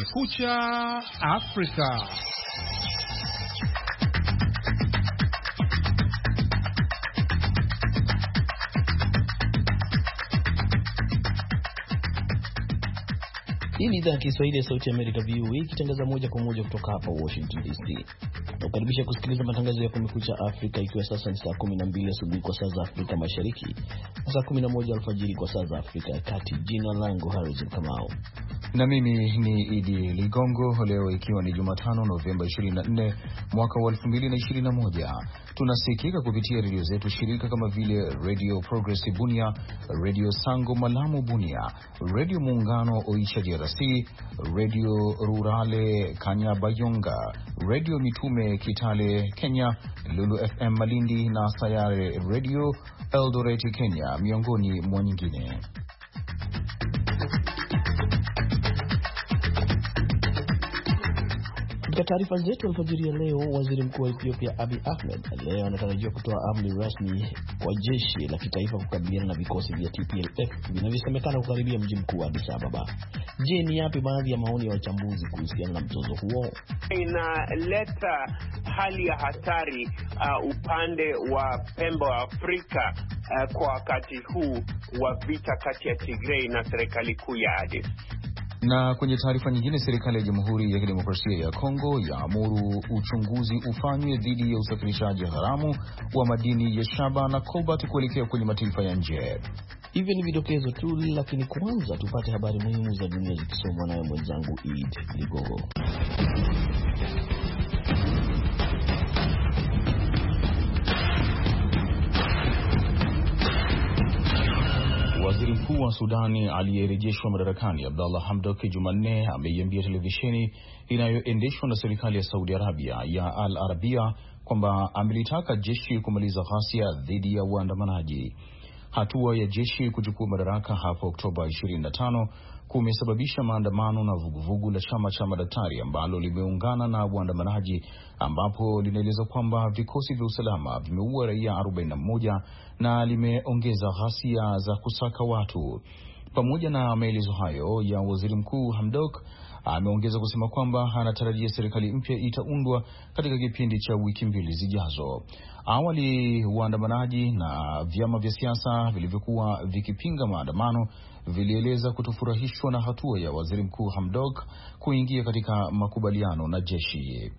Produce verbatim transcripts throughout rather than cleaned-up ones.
Kumekucha Afrika. Hii ni idhaa ya Kiswahili ya Sauti ya Amerika V O A ikitangaza moja kwa moja kutoka hapa Washington D C. Nakukaribisha kusikiliza matangazo ya Kumekucha Afrika ikiwa sasa ni saa kumi na mbili asubuhi kwa saa za Afrika Mashariki, saa kumi na moja alfajiri kwa saa za Afrika ya Kati. Jina langu Harrison Kamau. Na mimi ni Idi Ligongo. Leo ikiwa ni Jumatano Novemba ishirini na nne mwaka wa elfu mbili na ishirini na moja. Tunasikika kupitia redio zetu shirika kama vile Radio Progress Bunia, Radio Sango Malamu Bunia, Radio Muungano Oicha D R C, Radio Rurale Kanyabayonga, Radio Mitume Kitale Kenya, Lulu F M Malindi na Sayare Radio Eldoret Kenya, miongoni mwa nyingine. Katika taarifa zetu alfajiri ya leo, waziri mkuu wa Ethiopia Abiy Ahmed leo anatarajiwa kutoa amri rasmi kwa jeshi la kitaifa kukabiliana na vikosi vya T P L F vinavyosemekana kukaribia mji mkuu wa Addis Ababa. Je, ni yapi baadhi ya maoni ya wachambuzi kuhusiana na mzozo huo? Inaleta hali ya hatari uh, upande wa pembe wa Afrika uh, kwa wakati huu wa vita kati ya Tigray na serikali kuu ya Addis. Na kwenye taarifa nyingine, serikali ya Jamhuri ya Kidemokrasia ya Kongo yaamuru uchunguzi ufanywe dhidi ya usafirishaji haramu wa madini ya shaba na cobalt kuelekea kwenye mataifa ya nje. Hivyo ni vidokezo tu, lakini kwanza tupate habari muhimu za dunia zikisomwa naye mwenzangu Idi Ligongo. Waziri mkuu wa Sudani aliyerejeshwa madarakani Abdallah Hamdok Jumanne ameiambia televisheni inayoendeshwa na serikali ya Saudi Arabia ya Al Arabia kwamba amelitaka jeshi kumaliza ghasia dhidi ya waandamanaji. Hatua ya jeshi kuchukua madaraka hapo Oktoba ishirini na tano kumesababisha maandamano na vuguvugu la chama cha madaktari ambalo limeungana na waandamanaji, ambapo linaeleza kwamba vikosi vya usalama vimeua raia arobaini na moja na limeongeza ghasia za kusaka watu. Pamoja na maelezo hayo ya waziri mkuu, Hamdok ameongeza kusema kwamba anatarajia serikali mpya itaundwa katika kipindi cha wiki mbili zijazo. Awali waandamanaji na vyama vya siasa vilivyokuwa vikipinga maandamano vilieleza kutofurahishwa na hatua ya waziri mkuu Hamdok kuingia katika makubaliano na jeshi.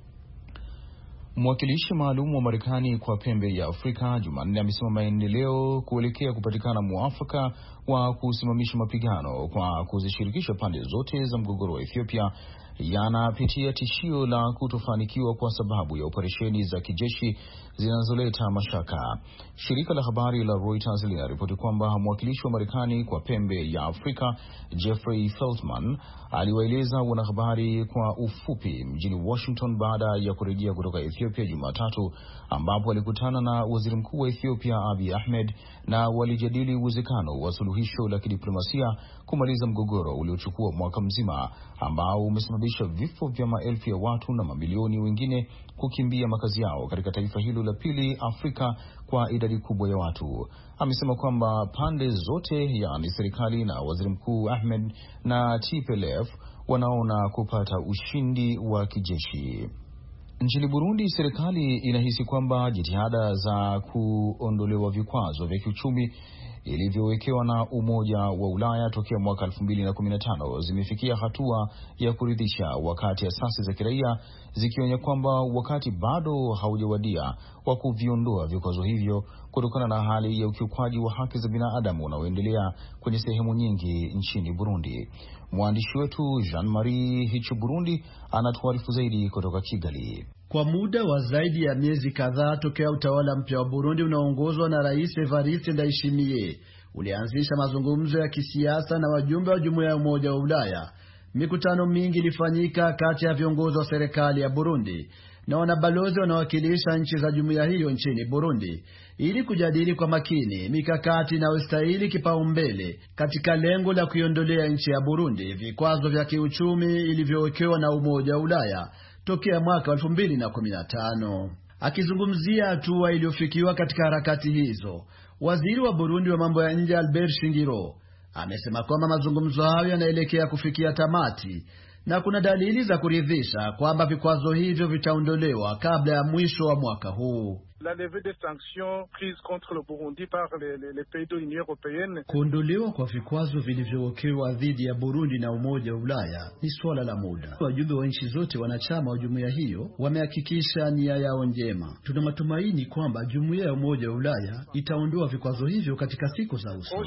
Mwakilishi maalum wa Marekani kwa pembe ya Afrika Jumanne amesema maendeleo kuelekea kupatikana muafaka wa kusimamisha mapigano kwa kuzishirikisha pande zote za mgogoro wa Ethiopia yanapitia tishio la kutofanikiwa kwa sababu ya operesheni za kijeshi zinazoleta mashaka. Shirika la habari la Reuters linaripoti kwamba mwakilishi wa Marekani kwa pembe ya Afrika Jeffrey Feltman aliwaeleza wanahabari kwa ufupi mjini Washington baada ya kurejea kutoka Ethiopia Jumatatu, ambapo alikutana na waziri mkuu wa Ethiopia Abiy Ahmed na walijadili uwezekano wa suluhisho la kidiplomasia kumaliza mgogoro uliochukua mwaka mzima ambao umesababisha vifo vya maelfu ya watu na mamilioni wengine kukimbia makazi yao katika taifa hilo la pili Afrika kwa idadi kubwa ya watu. Amesema kwamba pande zote, yaani serikali na waziri mkuu Ahmed na T P L F, wanaona kupata ushindi wa kijeshi. Nchini Burundi, serikali inahisi kwamba jitihada za kuondolewa vikwazo vya kiuchumi ilivyowekewa na Umoja wa Ulaya tokea mwaka elfu mbili na kumi na tano zimefikia hatua ya kuridhisha, wakati asasi za kiraia zikionya kwamba wakati bado haujawadia wa kuviondoa vikwazo hivyo kutokana na hali ya ukiukwaji wa haki za binadamu unaoendelea kwenye sehemu nyingi nchini Burundi. Mwandishi wetu Jean-Marie Hichu Burundi anatuarifu zaidi kutoka Kigali. Kwa muda wa zaidi ya miezi kadhaa tokea utawala mpya wa Burundi unaoongozwa na Rais Evariste Ndayishimiye ulianzisha mazungumzo ya kisiasa na wajumbe wa Jumuiya ya Umoja wa Ulaya, mikutano mingi ilifanyika kati ya viongozi wa serikali ya Burundi na wanabalozi wanaowakilisha nchi za jumuiya hiyo nchini Burundi ili kujadili kwa makini mikakati na ustahili kipaumbele katika lengo la kuiondolea nchi ya Burundi vikwazo vya kiuchumi ilivyowekewa na Umoja wa Ulaya tokea mwaka elfu mbili na kumi na tano. Akizungumzia hatua iliyofikiwa katika harakati hizo, waziri wa Burundi wa mambo ya nje Albert Shingiro amesema kwamba mazungumzo hayo yanaelekea kufikia tamati na kuna dalili za kuridhisha kwamba vikwazo hivyo vitaondolewa kabla ya mwisho wa mwaka huu. La levée des sanctions prises contre le Burundi par les, les, les pays de l'Union européenne. Kuondolewa kwa vikwazo vilivyowekewa dhidi ya Burundi na Umoja wa Ulaya ni suala la muda. Wajumbe wa nchi zote wanachama wa jumuiya hiyo wamehakikisha nia yao njema. Tuna matumaini kwamba jumuiya ya Umoja wa Ulaya itaondoa vikwazo hivyo katika siku za usoni.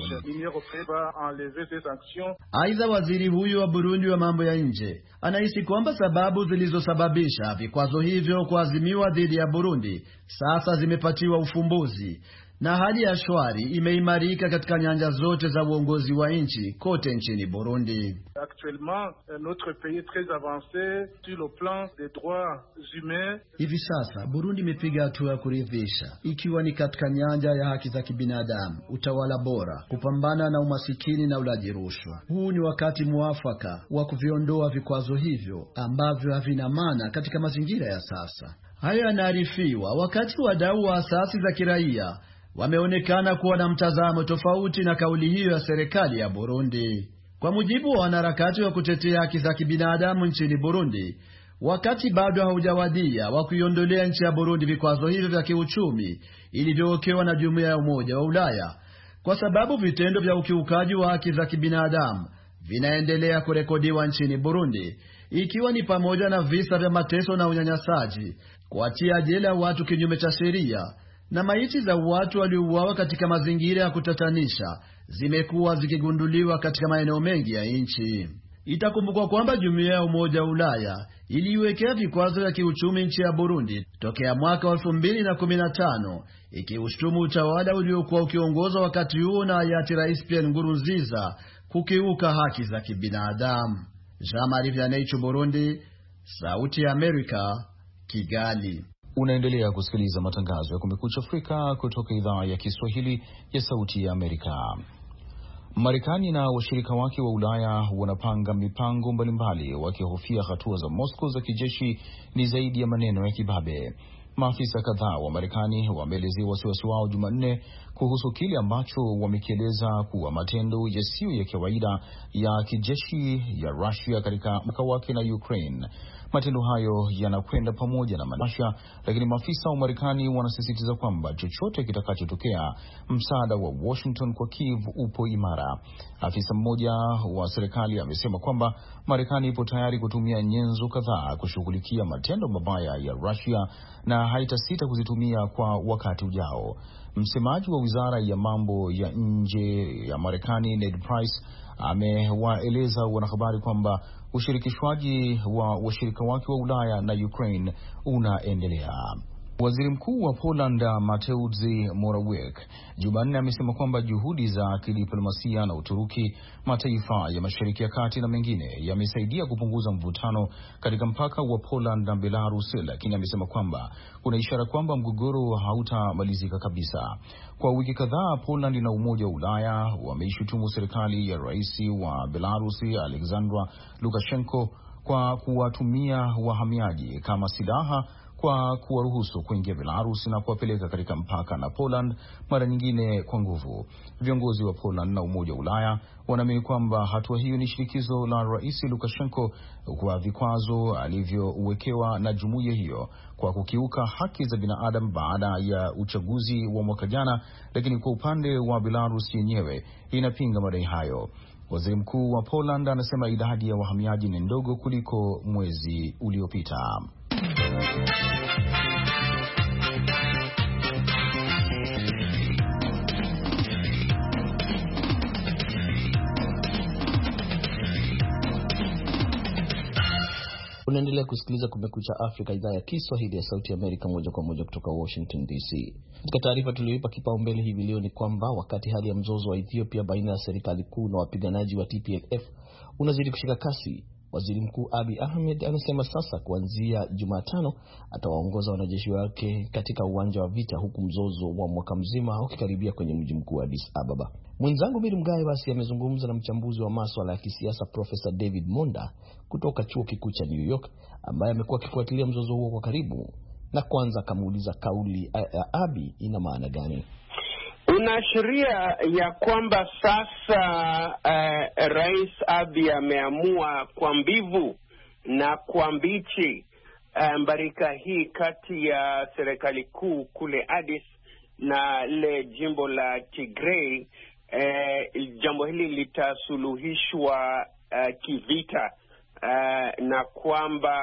Aidha, waziri huyu wa Burundi wa mambo ya nje anahisi kwamba sababu zilizosababisha vikwazo hivyo kuazimiwa dhidi ya Burundi sasa zimepatiwa ufumbuzi na hali ya shwari imeimarika katika nyanja zote za uongozi wa nchi kote nchini Burundi. Actuellement, notre pays est très avancé sur le plan des droits humains. Hivi sasa Burundi imepiga hatua ya kuridhisha, ikiwa ni katika nyanja ya haki za kibinadamu, utawala bora, kupambana na umasikini na ulaji rushwa. Huu ni wakati muafaka wa kuviondoa vikwazo hivyo ambavyo havina maana katika mazingira ya sasa. Haya yanaarifiwa wakati wadau wa asasi za kiraia wameonekana kuwa na mtazamo tofauti na kauli hiyo ya serikali ya Burundi. Kwa mujibu wa wanaharakati wa kutetea haki za kibinadamu nchini Burundi, wakati bado haujawadia wa kuiondolea nchi ya Burundi vikwazo hivyo vya kiuchumi ilivyowekewa na Jumuiya ya Umoja wa Ulaya, kwa sababu vitendo vya ukiukaji wa haki za kibinadamu vinaendelea kurekodiwa nchini Burundi, ikiwa ni pamoja na visa vya mateso na unyanyasaji, kuatia jela watu kinyume cha sheria, na maiti za watu waliouawa katika mazingira ya kutatanisha zimekuwa zikigunduliwa katika maeneo mengi ya nchi. Itakumbukwa kwamba Jumuiya ya Umoja wa Ulaya iliiwekea vikwazo vya kiuchumi nchi ya Burundi tokea mwaka wa elfu mbili na kumi na tano, ikiushtumu utawala uliokuwa ukiongozwa wakati huo na hayati Rais Pierre Nkurunziza kukiuka haki za kibinadamu. Jean-Marie Vianney, Burundi, Sauti ya Amerika, Kigali. Unaendelea kusikiliza matangazo ya Kumekucha Afrika kutoka idhaa ya Kiswahili ya Sauti ya Amerika. Marekani na washirika wake wa Ulaya wanapanga mipango mbalimbali wakihofia hatua za Moscow za kijeshi ni zaidi ya maneno ya kibabe. Maafisa kadhaa wa Marekani wameelezea wasiwasi wao Jumanne kuhusu kile ambacho wamekieleza kuwa matendo yasiyo ya kawaida ya kijeshi ya Russia katika mpaka wake na Ukraine. Matendo hayo yanakwenda pamoja na Russia, lakini maafisa wa Marekani wanasisitiza kwamba chochote kitakachotokea, msaada wa Washington kwa Kiev upo imara. Afisa mmoja wa serikali amesema kwamba Marekani ipo tayari kutumia nyenzo kadhaa kushughulikia matendo mabaya ya Russia na haitasita kuzitumia kwa wakati ujao. Msemaji wa Wizara ya Mambo ya Nje ya Marekani, Ned Price, amewaeleza wanahabari kwamba ushirikishwaji wa washirika wake wa Ulaya na Ukraine unaendelea. Waziri Mkuu wa Poland Mateusz Morawiecki Jumanne amesema kwamba juhudi za kidiplomasia na Uturuki, mataifa ya Mashariki ya Kati na mengine yamesaidia kupunguza mvutano katika mpaka wa Poland na Belarus, lakini amesema kwamba kuna ishara kwamba mgogoro hautamalizika kabisa. Kwa wiki kadhaa, Poland na Umoja wa Ulaya wameishutumu serikali ya rais wa Belarus Alexander Lukashenko kwa kuwatumia wahamiaji kama silaha kwa kuwaruhusu kuingia Belarus na kuwapeleka katika mpaka na Poland, mara nyingine kwa nguvu. Viongozi wa Poland na Umoja wa Ulaya wanaamini kwamba hatua hiyo ni shinikizo la Rais Lukashenko kwa vikwazo alivyowekewa na jumuiya hiyo kwa kukiuka haki za binadamu baada ya uchaguzi wa mwaka jana, lakini kwa upande wa Belarus yenyewe inapinga madai hayo. Waziri Mkuu wa Poland anasema idadi ya wahamiaji ni ndogo kuliko mwezi uliopita. Unaendelea kusikiliza Kumekucha Afrika, idhaa ya Kiswahili ya Sauti ya Amerika, moja kwa moja kutoka Washington D C. Katika taarifa tuliyoipa kipaumbele hivi leo ni kwamba wakati hali ya mzozo wa Ethiopia baina ya serikali kuu na wapiganaji wa T P L F unazidi kushika kasi, Waziri Mkuu Abiy Ahmed anasema sasa kuanzia Jumatano atawaongoza wanajeshi wake katika uwanja wa vita, huku mzozo wa mwaka mzima ukikaribia kwenye mji mkuu Addis Ababa. Mwenzangu Bill Mgaye basi amezungumza na mchambuzi wa masuala ya kisiasa Profesa David Monda kutoka Chuo Kikuu cha New York, ambaye amekuwa akifuatilia mzozo huo kwa karibu, na kwanza akamuuliza kauli ya Abiy ina maana gani. Unaashiria ya kwamba sasa uh, Rais Abiy ameamua kwa mbivu na kwa mbichi mbarika hii kati ya serikali kuu kule Addis na le jimbo la Tigray, eh, jambo hili litasuluhishwa uh, kivita, uh, na kwamba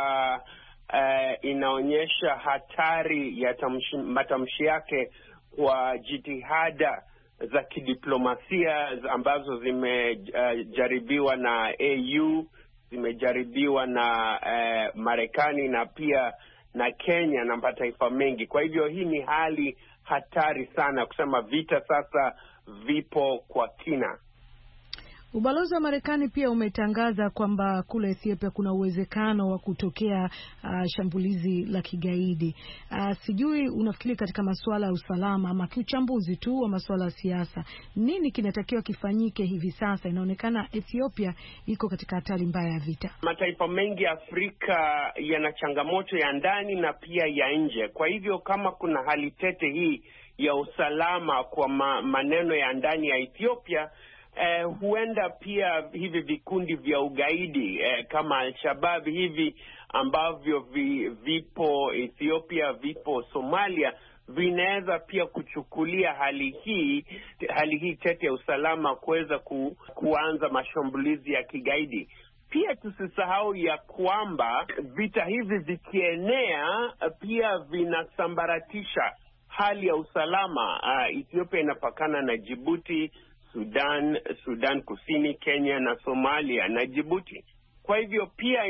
uh, inaonyesha hatari ya tamshi, matamshi yake kwa jitihada za kidiplomasia ambazo zimejaribiwa uh, na A U, zimejaribiwa na uh, Marekani na pia na Kenya na mataifa mengi. Kwa hivyo hii ni hali hatari sana kusema vita sasa vipo kwa kina. Ubalozi wa Marekani pia umetangaza kwamba kule Ethiopia kuna uwezekano wa kutokea uh, shambulizi la kigaidi. Uh, sijui unafikiri katika masuala ya usalama ama kiuchambuzi tu wa masuala ya siasa, nini kinatakiwa kifanyike hivi sasa? Inaonekana Ethiopia iko katika hatari mbaya ya vita. Mataifa mengi Afrika yana changamoto ya ndani na pia ya nje. Kwa hivyo kama kuna hali tete hii ya usalama kwa ma, maneno ya ndani ya Ethiopia, Eh, huenda pia hivi vikundi vya ugaidi eh, kama Al-Shabaab hivi ambavyo vi, vipo Ethiopia, vipo Somalia, vinaweza pia kuchukulia hali hii hali hii tete ya usalama kuweza ku, kuanza mashambulizi ya kigaidi. Pia tusisahau ya kwamba vita hivi vikienea pia vinasambaratisha hali ya usalama. Uh, Ethiopia inapakana na Djibouti, Sudan, Sudan Kusini, Kenya na Somalia na Djibouti. Kwa hivyo pia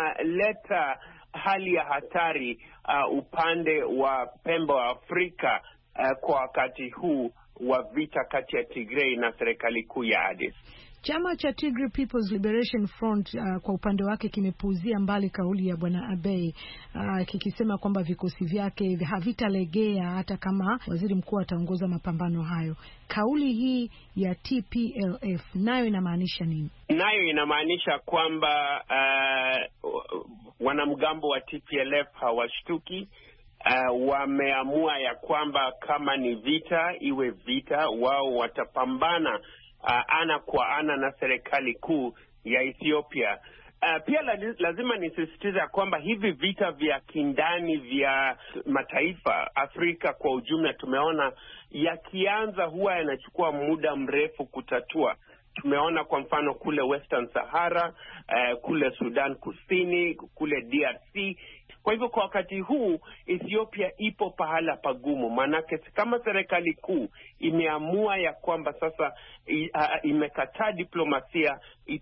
inaleta hali ya hatari uh, upande wa pembe wa Afrika uh, kwa wakati huu wa vita kati ya Tigray na serikali kuu ya Addis. Chama cha Tigray People's Liberation Front uh, kwa upande wake kimepuuzia mbali kauli ya Bwana Abiy uh, kikisema kwamba vikosi vyake havitalegea hata kama waziri mkuu ataongoza mapambano hayo. Kauli hii ya T P L F nayo inamaanisha nini? Nayo inamaanisha kwamba uh, wanamgambo wa T P L F hawashtuki. Uh, wameamua ya kwamba kama ni vita iwe vita, wao watapambana Uh, ana kwa ana na serikali kuu ya Ethiopia. Uh, pia lazima nisisitiza kwamba hivi vita vya kindani vya mataifa Afrika kwa ujumla tumeona yakianza huwa yanachukua muda mrefu kutatua. Tumeona kwa mfano kule Western Sahara, uh, kule Sudan Kusini, kule D R C. Kwa hivyo kwa wakati huu Ethiopia ipo pahala pagumu, manake kama serikali kuu imeamua ya kwamba sasa imekataa diplomasia,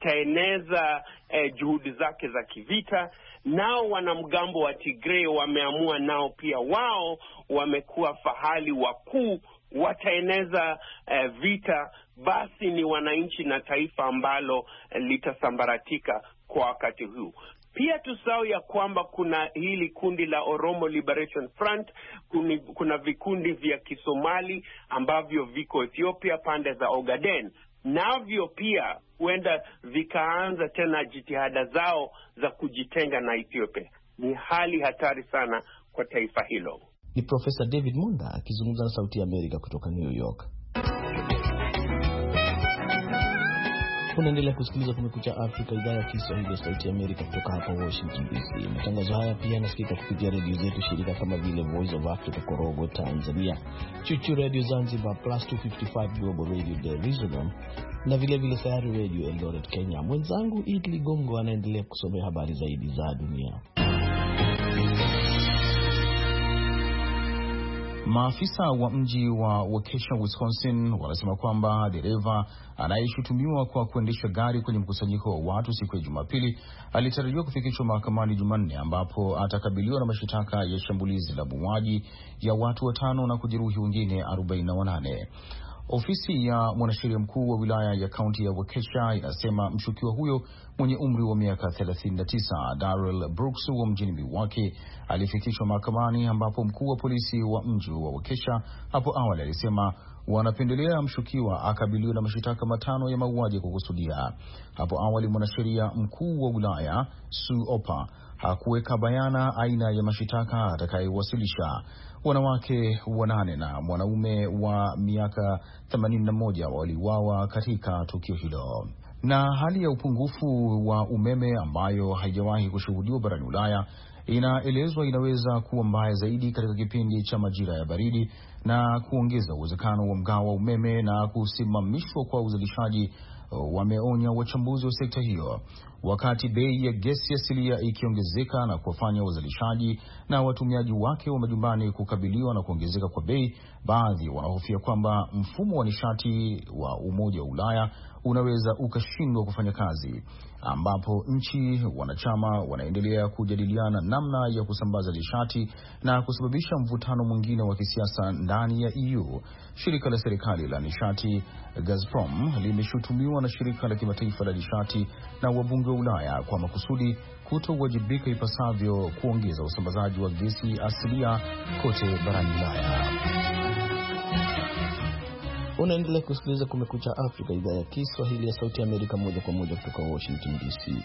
itaeneza eh, juhudi zake za kivita. Nao wanamgambo wa Tigray wameamua nao pia wao wamekuwa fahali wakuu, wataeneza eh, vita. Basi ni wananchi na taifa ambalo eh, litasambaratika kwa wakati huu. Pia tusahau ya kwamba kuna hili kundi la Oromo Liberation Front, kuni, kuna vikundi vya Kisomali ambavyo viko Ethiopia pande za Ogaden. Navyo pia huenda vikaanza tena jitihada zao za kujitenga na Ethiopia. Ni hali hatari sana kwa taifa hilo. Ni Profesa David Monda akizungumza na Sauti ya Amerika kutoka New York. Unaendelea kusikiliza Kumekucha Afrika, idhaa ya Kiswahili ya Sauti ya Amerika kutoka hapa Washington D C. Matangazo haya pia yanasikika kupitia redio zetu shirika kama vile Voice of Africa Korogwe Tanzania, Chuchu Radio Zanzibar, Plus two fifty-five Global Radio Dar es Salaam na vile vile Sayari Radio Eldoret Kenya. Mwenzangu Idli Gongo anaendelea kusomea habari zaidi za dunia. Maafisa wa mji wa Waukesha, Wisconsin wanasema kwamba dereva anayeshutumiwa kwa kuendesha gari kwenye mkusanyiko wa watu siku ya Jumapili alitarajiwa kufikishwa mahakamani Jumanne, ambapo atakabiliwa na mashitaka ya shambulizi la mauaji ya watu watano na kujeruhi wengine arobaini na wanane. Ofisi ya mwanasheria mkuu wa wilaya ya kaunti ya Waukesha inasema mshukiwa huyo mwenye umri wa miaka thelathini na tisa, Darrell Brooks wa mjini Milwaukee, alifikishwa mahakamani, ambapo mkuu wa polisi wa mji wa Waukesha hapo awali alisema wanapendelea mshukiwa akabiliwe na mashitaka matano ya mauaji kwa kukusudia. Hapo awali mwanasheria mkuu wa wilaya Sue Opa hakuweka bayana aina ya mashitaka atakayewasilisha. Wanawake wanane na mwanaume wa miaka themanini na moja waliuawa katika tukio hilo. Na hali ya upungufu wa umeme ambayo haijawahi kushuhudiwa barani Ulaya inaelezwa inaweza kuwa mbaya zaidi katika kipindi cha majira ya baridi na kuongeza uwezekano wa mgao wa umeme na kusimamishwa kwa uzalishaji, wameonya wachambuzi wa sekta hiyo. Wakati bei ya gesi asilia ikiongezeka na kuwafanya wazalishaji na watumiaji wake wa majumbani kukabiliwa na kuongezeka kwa bei, baadhi wanahofia kwamba mfumo wa nishati wa Umoja wa Ulaya unaweza ukashindwa kufanya kazi, ambapo nchi wanachama wanaendelea kujadiliana namna ya kusambaza nishati na kusababisha mvutano mwingine wa kisiasa ndani ya E U. Shirika la serikali la nishati Gazprom limeshutumiwa na shirika la kimataifa la nishati na wabunge wa Ulaya kwa makusudi kutowajibika ipasavyo kuongeza usambazaji wa gesi asilia kote barani Ulaya. Unaendelea kusikiliza Kumekucha Afrika, idhaa ya Kiswahili ya Sauti ya Amerika, moja kwa moja kutoka Washington D C.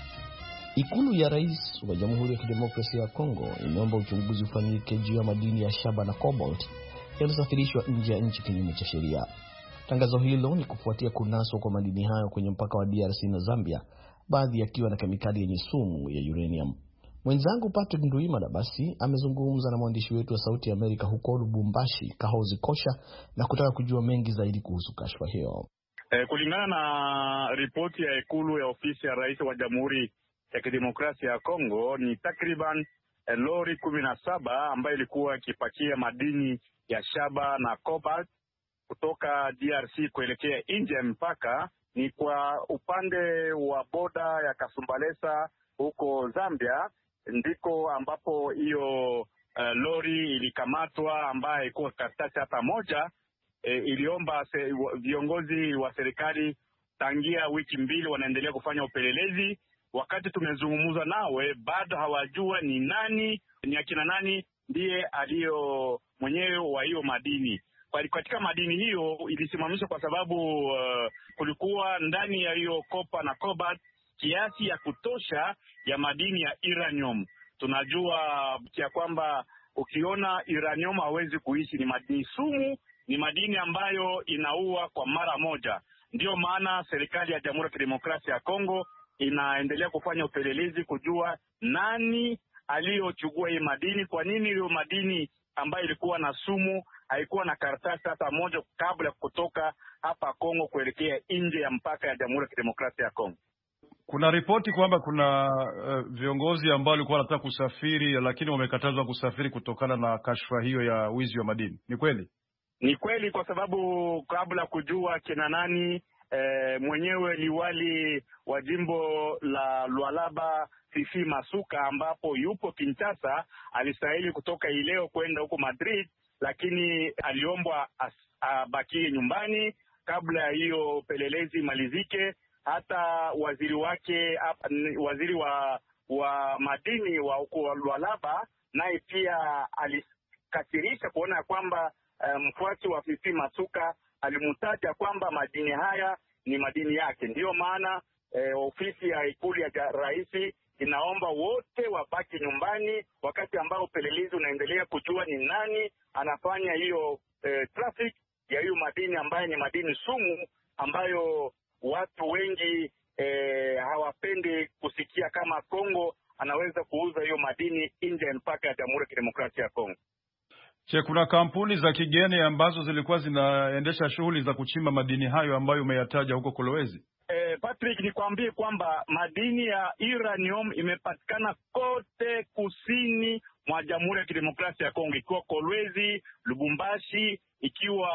Ikulu ya Rais wa Jamhuri ya Kidemokrasia ya Kongo imeomba uchunguzi ufanyike juu ya madini ya shaba na cobalt yaliyosafirishwa nje ya nchi kinyume cha sheria. Tangazo hilo ni kufuatia kunaswa kwa madini hayo kwenye mpaka wa D R C na Zambia, baadhi yakiwa na kemikali yenye sumu ya uranium. Mwenzangu Patrick Nduimana basi amezungumza na mwandishi wetu wa Sauti ya Amerika huko Lubumbashi, Kahozi Kosha, na kutaka kujua mengi zaidi kuhusu kashfa hiyo. E, kulingana na ripoti ya ikulu ya ofisi ya Rais wa Jamhuri ya Kidemokrasia ya Kongo, ni takriban e, lori kumi na saba ambayo ilikuwa ikipakia madini ya shaba na cobalt kutoka D R C kuelekea nje ya mpaka. Ni kwa upande wa boda ya Kasumbalesa huko Zambia ndiko ambapo hiyo uh, lori ilikamatwa, ambaye iko karatasi hata moja. E, iliomba se, viongozi wa serikali tangia wiki mbili wanaendelea kufanya upelelezi. Wakati tumezungumza nawe bado hawajua ni nani, ni akina nani ndiye aliyo mwenyewe wa hiyo madini. Katika madini hiyo ilisimamishwa kwa sababu uh, kulikuwa ndani ya hiyo kopa na cobalt kiasi ya kutosha ya madini ya uranium. Tunajua ya kwamba ukiona uranium hawezi kuishi, ni madini sumu, ni madini ambayo inaua kwa mara moja. Ndio maana serikali ya Jamhuri ya Kidemokrasia ya Kongo inaendelea kufanya upelelezi kujua nani aliyochukua hii madini, kwa nini hiyo madini ambayo ilikuwa na sumu haikuwa na karatasi hata moja kabla ya kutoka hapa Kongo kuelekea nje ya mpaka ya Jamhuri ya Kidemokrasia ya Kongo. Kuna ripoti kwamba kuna uh, viongozi ambao walikuwa wanataka kusafiri lakini wamekatazwa kusafiri kutokana na kashfa hiyo ya wizi wa madini. Ni kweli? Ni kweli, kwa sababu kabla kujua kina nani, eh, mwenyewe liwali wa jimbo la Lualaba Fifi Masuka ambapo yupo Kinshasa alistahili kutoka ileo kwenda huko Madrid, lakini aliombwa abakie nyumbani kabla ya hiyo pelelezi malizike. Hata waziri wake, waziri wa wa madini wa huko Lualaba, naye pia alikasirisha kuona kwamba uh, mfuasi wa Fifi Masuka alimtaja kwamba madini haya ni madini yake. Ndiyo maana eh, ofisi ya ikulu ya rais inaomba wote wabaki nyumbani wakati ambao upelelezi unaendelea kujua ni nani anafanya hiyo eh, traffic ya hiyo madini ambayo ni madini sumu ambayo watu wengi eh, hawapendi kusikia kama Kongo anaweza kuuza hiyo madini nje mpaka ya Jamhuri ya Kidemokrasia ya Kongo. Je, kuna kampuni za kigeni ambazo zilikuwa zinaendesha shughuli za kuchimba madini hayo ambayo umeyataja huko Kolwezi? Eh, Patrick, nikwambie kwamba madini ya uranium imepatikana kote kusini mwa Jamhuri ya Kidemokrasia ya Kongo, ikiwa Kolwezi, Lubumbashi, ikiwa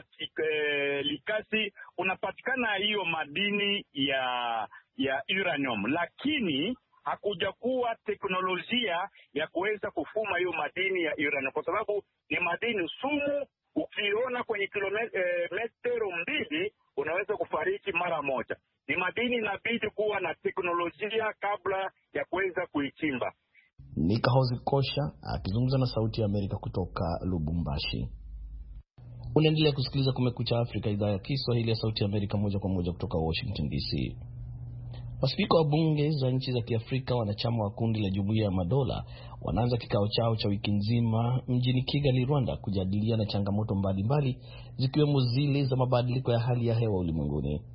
e, Likasi, unapatikana hiyo madini ya ya uranium, lakini hakuja kuwa teknolojia ya kuweza kufuma hiyo madini ya uranium kwa sababu ni madini sumu. Ukiona kwenye kilometero e, mbili unaweza kufariki mara moja. Ni madini inabidi kuwa na teknolojia kabla ya kuweza kuichimba. Ni Kahozi Kosha akizungumza na Sauti ya Amerika kutoka Lubumbashi. Unaendelea kusikiliza Kumekucha Afrika, idhaa ya Kiswahili ya Sauti ya Amerika, moja kwa moja kutoka Washington D C. Waspika wa bunge za nchi za Kiafrika wanachama wa kundi la Jumuiya ya Madola wanaanza kikao chao cha wiki nzima mjini Kigali, Rwanda, kujadiliana changamoto mbalimbali zikiwemo zile za mabadiliko ya hali ya hewa ulimwenguni.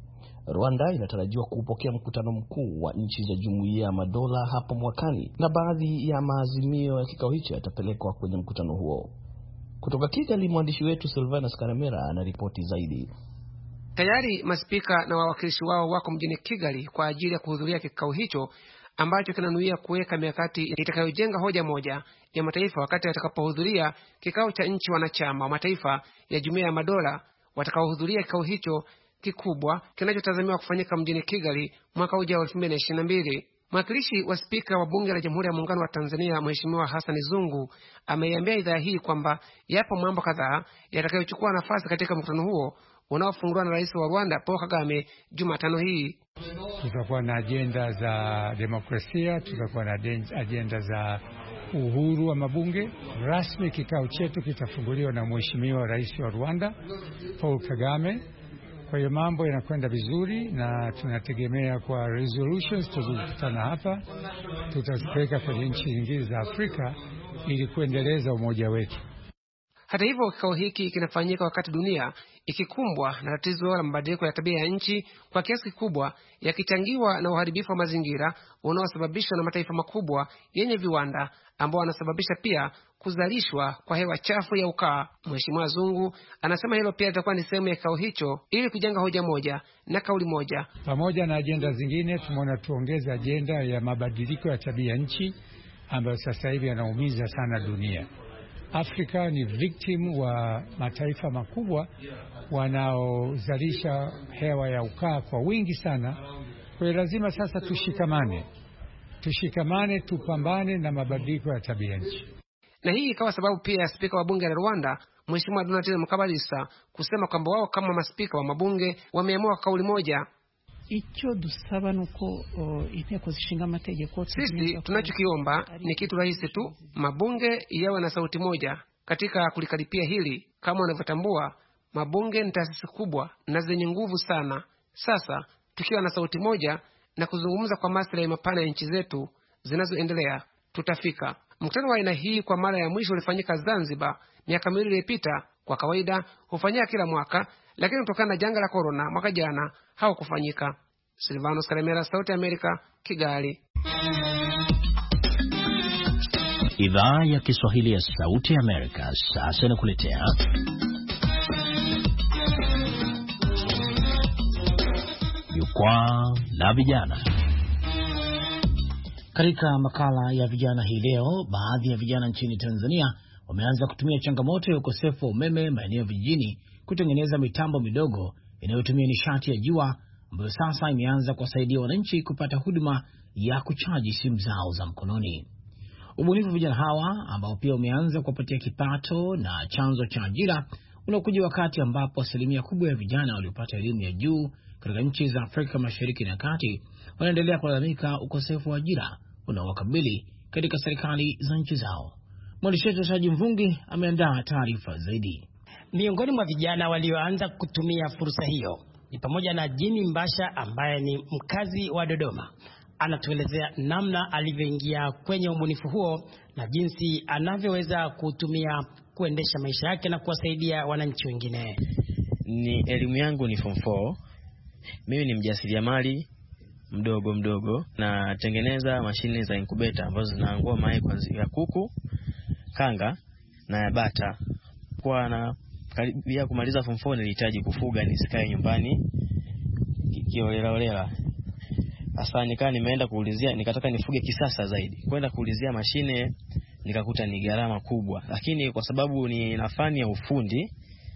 Rwanda inatarajiwa kupokea mkutano mkuu wa nchi za Jumuiya ya Madola hapo mwakani, na baadhi ya maazimio ya kikao hicho yatapelekwa kwenye mkutano huo. Kutoka Kigali, mwandishi wetu Silvana Skaramera anaripoti zaidi. Tayari maspika na wawakilishi wao wako mjini Kigali kwa ajili ya kuhudhuria kikao hicho ambacho kinanuia kuweka mikakati itakayojenga hoja moja ya mataifa wakati watakapohudhuria kikao cha nchi wanachama wa mataifa ya Jumuiya ya Madola watakaohudhuria kikao hicho kikubwa kinachotazamiwa kufanyika mjini Kigali mwaka ujao elfu mbili na ishirini na mbili. Mwakilishi wa spika wa bunge la Jamhuri ya Muungano wa Tanzania Mheshimiwa Hassan Zungu ameiambia idhaa hii kwamba yapo mambo kadhaa yatakayochukua nafasi katika mkutano huo unaofunguliwa na Rais wa Rwanda Paul Kagame Jumatano hii. Tutakuwa na agenda za demokrasia, tutakuwa na agenda za uhuru wa mabunge. Rasmi kikao chetu kitafunguliwa na Mheshimiwa Rais wa Rwanda Paul Kagame. Kwa hiyo mambo yanakwenda vizuri na tunategemea kwa resolutions tukutana hapa tutazipeleka kwenye nchi nyingine za Afrika ili kuendeleza umoja wetu. Hata hivyo, kikao hiki kinafanyika wakati dunia ikikumbwa na tatizo la mabadiliko ya tabia ya nchi, kwa kiasi kikubwa yakichangiwa na uharibifu wa mazingira unaosababishwa na mataifa makubwa yenye viwanda ambao wanasababisha pia kuzalishwa kwa hewa chafu ya ukaa. Mheshimiwa Zungu anasema hilo pia litakuwa ni sehemu ya kikao hicho ili kujenga hoja moja na kauli moja. Pamoja na ajenda zingine, tumeona tuongeze ajenda ya mabadiliko ya tabia nchi ambayo sasa hivi yanaumiza sana dunia. Afrika ni victim wa mataifa makubwa wanaozalisha hewa ya ukaa kwa wingi sana. Kwa hiyo lazima sasa tushikamane. Tushikamane tupambane na mabadiliko ya tabia nchi. Na hii ikawa sababu pia ya spika wa bunge la Rwanda Mheshimiwa Donatille Mukabalisa kusema kwamba wao kama maspika wa mabunge wameamua kauli moja. Icho dusaba nuko inteko zishinga amategeko. Sisi tunachokiomba ni kitu rahisi tu, mabunge yawe na sauti moja katika kulikaripia hili. Kama unavyotambua, mabunge ni taasisi kubwa na zenye nguvu sana. Sasa tukiwa na sauti moja na kuzungumza kwa maslahi mapana ya nchi zetu zinazoendelea, tutafika. Mkutano wa aina hii kwa mara ya mwisho ulifanyika Zanzibar miaka miwili iliyopita. Kwa kawaida hufanyika kila mwaka, lakini kutokana na janga la corona mwaka jana haukufanyika. Silvano Skaramera, Sauti ya Amerika, Kigali. Idhaa ya Kiswahili ya Sauti ya Amerika sasa inakuletea Jukwaa la Vijana. Katika makala ya vijana hii leo, baadhi ya vijana nchini Tanzania wameanza kutumia changamoto ya ukosefu wa umeme maeneo vijijini kutengeneza mitambo midogo inayotumia nishati ya jua, ambayo sasa imeanza kuwasaidia wananchi kupata huduma ya kuchaji simu zao za mkononi. Ubunifu wa vijana hawa ambao pia umeanza kuwapatia kipato na chanzo cha ajira unakuja wakati ambapo asilimia kubwa ya vijana waliopata elimu ya juu katika nchi za Afrika Mashariki na Kati wanaendelea kulalamika ukosefu wa ajira unaowakabili katika serikali za nchi zao. Mwandishi wetu Saji Mvungi ameandaa taarifa zaidi. Miongoni mwa vijana walioanza kutumia fursa hiyo ni pamoja na Jimmy Mbasha ambaye ni mkazi wa Dodoma. Anatuelezea namna alivyoingia kwenye ubunifu huo na jinsi anavyoweza kutumia kuendesha maisha yake na kuwasaidia wananchi wengine. Ni elimu yangu ni form four. Mimi ni mjasiriamali mdogo mdogo, na tengeneza mashine za incubator ambazo zinaangua mayai kuanzia kuku, kanga na ya bata. Kwa na karibia kumaliza form four nilihitaji kufuga, nisikae nyumbani kiolela olela. Sasa nikaa nimeenda kuulizia, nikataka nifuge kisasa zaidi. Kwenda kuulizia mashine nikakuta ni gharama kubwa, lakini kwa sababu ni nafani ya ufundi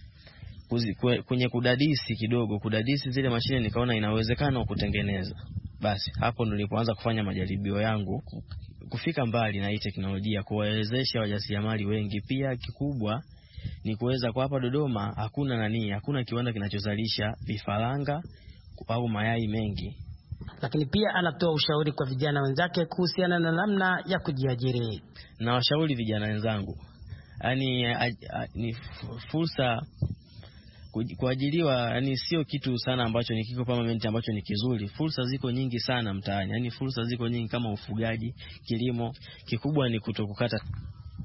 kwenye kudadisi kidogo, kudadisi zile mashine nikaona inawezekana kutengeneza. Basi hapo ndo nilipoanza kufanya majaribio yangu kufika mbali na hii teknolojia, kuwawezesha wajasiriamali wengi. Pia kikubwa ni kuweza kwa hapa Dodoma hakuna nani, hakuna kiwanda kinachozalisha vifaranga au mayai mengi. Lakini pia anatoa ushauri kwa vijana wenzake kuhusiana na namna ya kujiajiri. Na washauri vijana wenzangu, yani ni fursa kuajiriwa, yani sio kitu sana ambacho ni kiko permanent ambacho ni kizuri. Fursa ziko nyingi sana mtaani, yani fursa ziko nyingi kama ufugaji, kilimo. Kikubwa ni kutokukata.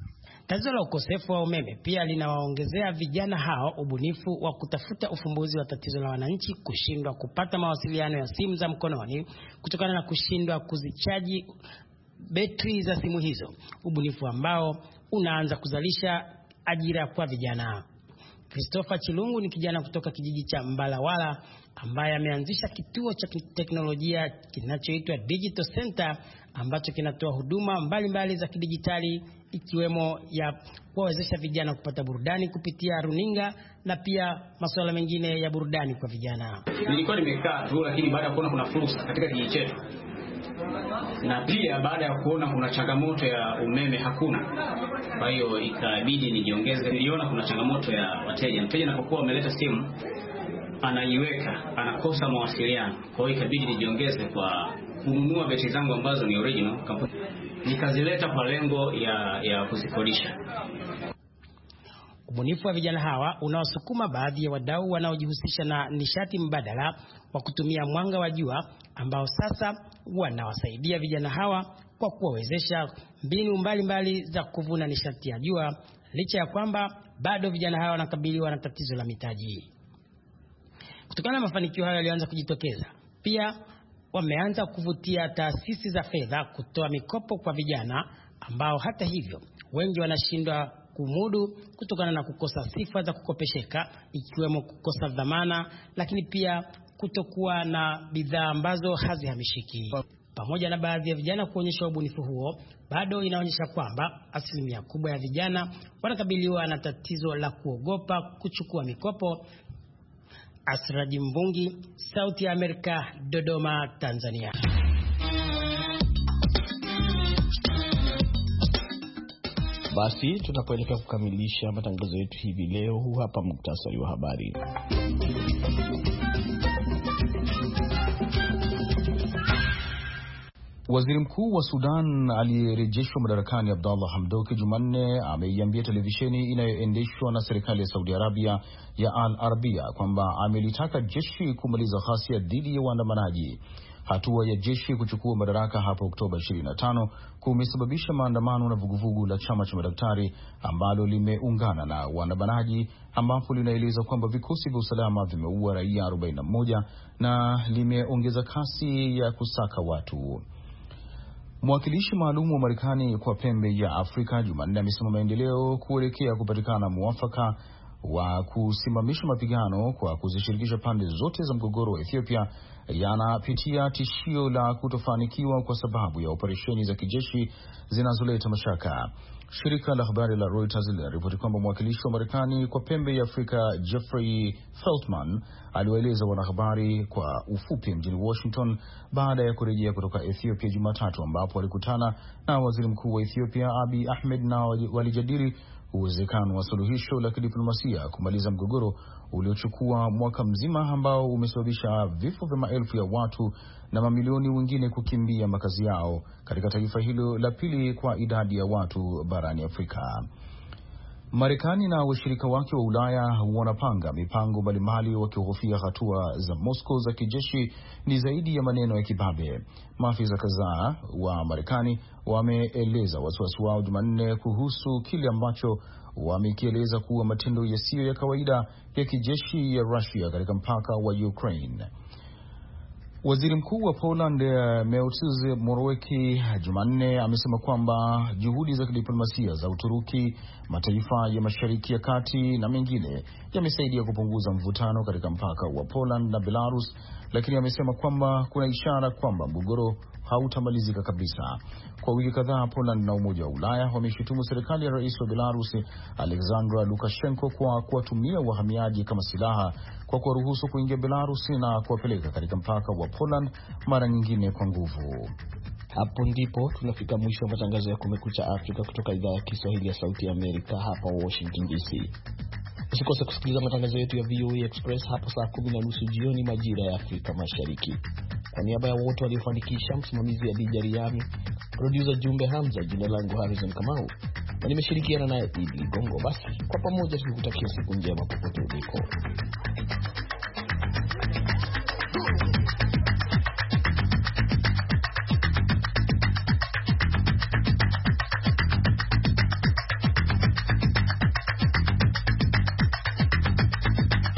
Tatizo la ukosefu wa umeme pia linawaongezea vijana hao ubunifu wa kutafuta ufumbuzi wa tatizo la wananchi kushindwa kupata mawasiliano ya simu za mkononi kutokana na kushindwa kuzichaji betri za simu hizo, ubunifu ambao unaanza kuzalisha ajira kwa vijana. Christopher Chilungu ni kijana kutoka kijiji cha Mbalawala ambaye ameanzisha kituo cha teknolojia kinachoitwa Digital Center ambacho kinatoa huduma mbalimbali mbali za kidijitali ikiwemo ya kuwawezesha vijana kupata burudani kupitia runinga na pia masuala mengine ya burudani kwa vijana. Nilikuwa nimekaa tu, lakini baada ya kuona kuna fursa katika kijiji chetu na pia baada ya kuona kuna changamoto ya umeme hakuna, kwa hiyo ikabidi nijiongeze. Niliona kuna changamoto ya wateja, mteja anapokuwa ameleta simu anaiweka anakosa mawasiliano, kwa hiyo ikabidi nijiongeze kwa kununua betri zangu ambazo ni original kampuni, nikazileta kwa lengo ya ya kuzikodisha. Ubunifu wa vijana hawa unaosukuma baadhi ya wadau wanaojihusisha na nishati mbadala wa kutumia mwanga wa jua ambao sasa wanawasaidia vijana hawa kwa kuwawezesha mbinu mbalimbali za kuvuna nishati ya jua, licha ya kwamba bado vijana hawa wanakabiliwa na tatizo la mitaji. Kutokana na mafanikio hayo yalianza kujitokeza, pia wameanza kuvutia taasisi za fedha kutoa mikopo kwa vijana ambao hata hivyo wengi wanashindwa kumudu kutokana na kukosa sifa za kukopesheka, ikiwemo kukosa dhamana, lakini pia kutokuwa na bidhaa ambazo hazihamishiki. Pamoja na baadhi ya vijana kuonyesha ubunifu huo, bado inaonyesha kwamba asilimia kubwa ya vijana wanakabiliwa na tatizo la kuogopa kuchukua mikopo. Asraji Mvungi, Sauti ya Amerika, Dodoma, Tanzania. Basi tunapoelekea kukamilisha matangazo yetu hivi leo, huu hapa muktasari wa habari. Waziri Mkuu wa Sudan aliyerejeshwa madarakani Abdallah Hamdok Jumanne ameiambia televisheni inayoendeshwa na serikali ya Saudi Arabia ya Al Arabia kwamba amelitaka jeshi kumaliza ghasia dhidi ya waandamanaji. Hatua ya jeshi kuchukua madaraka hapo Oktoba ishirini na tano kumesababisha maandamano na vuguvugu la chama cha madaktari ambalo limeungana na waandamanaji, ambapo linaeleza kwamba vikosi vya usalama vimeua raia arobaini na moja na limeongeza kasi ya kusaka watu. Mwakilishi maalum wa Marekani kwa pembe ya Afrika Jumanne amesema maendeleo kuelekea kupatikana muafaka wa kusimamisha mapigano kwa kuzishirikisha pande zote za mgogoro wa Ethiopia yanapitia tishio la kutofanikiwa kwa sababu ya operesheni za kijeshi zinazoleta mashaka. Shirika la habari la Reuters linaripoti kwamba mwakilishi wa Marekani kwa pembe ya Afrika Jeffrey Feltman aliwaeleza wanahabari kwa ufupi mjini Washington baada ya kurejea kutoka Ethiopia Jumatatu, ambapo walikutana na waziri mkuu wa Ethiopia Abiy Ahmed na walijadili uwezekano wa suluhisho la kidiplomasia kumaliza mgogoro uliochukua mwaka mzima ambao umesababisha vifo vya maelfu ya watu na mamilioni wengine kukimbia makazi yao katika taifa hilo la pili kwa idadi ya watu barani Afrika. Marekani na washirika wake wa Ulaya wanapanga mipango mbalimbali wakihofia hatua za Moscow za kijeshi ni zaidi ya maneno ya kibabe. Maafisa kadhaa wa Marekani wameeleza wasiwasi wao Jumanne kuhusu kile ambacho wamekieleza kuwa matendo yasiyo ya kawaida ya kijeshi ya Russia katika mpaka wa Ukraine. Waziri Mkuu wa Poland Mateusz Morawiecki Jumanne amesema kwamba juhudi za kidiplomasia za Uturuki, mataifa ya Mashariki ya Kati na mengine yamesaidia kupunguza mvutano katika mpaka wa Poland na Belarus, lakini amesema kwamba kuna ishara kwamba mgogoro hautamalizika kabisa. Kwa wiki kadhaa Poland na Umoja wa Ulaya wameshutumu serikali ya Rais wa Belarus Alexander Lukashenko kwa kuwatumia wahamiaji kama silaha kwa kuwaruhusu kuingia Belarus na kuwapeleka katika mpaka wa Poland, mara nyingine kwa nguvu. Hapo ndipo tunafika mwisho wa matangazo ya Kumekucha Afrika kutoka idhaa ya Kiswahili ya Sauti ya Amerika hapa Washington D C. Usikose kusikiliza matangazo yetu ya V O A Express hapo saa kumi na nusu jioni majira ya Afrika Mashariki. Kwa niaba ya wote waliofanikisha, msimamizi ya Dija Riami, producer Jumbe Hamza, jina langu Harrison Kamau na nimeshirikiana naye Idi Gongo. Basi kwa pamoja tukikutakia siku njema popote uliko.